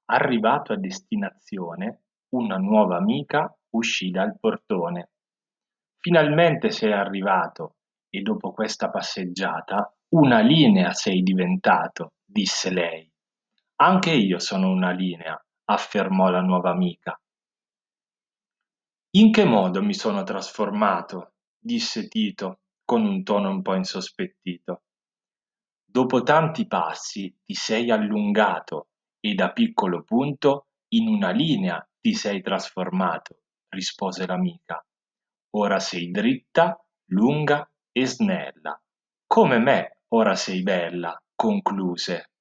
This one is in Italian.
Arrivato a destinazione, una nuova amica uscì dal portone. Finalmente sei arrivato e dopo questa passeggiata una linea sei diventato, disse lei. Anche io sono una linea, affermò la nuova amica. In che modo mi sono trasformato? Disse Tito con un tono un po' insospettito. Dopo tanti passi ti sei allungato e da piccolo punto in una linea ti sei trasformato, rispose l'amica. Ora sei dritta, lunga e snella. Come me, ora sei bella, concluse.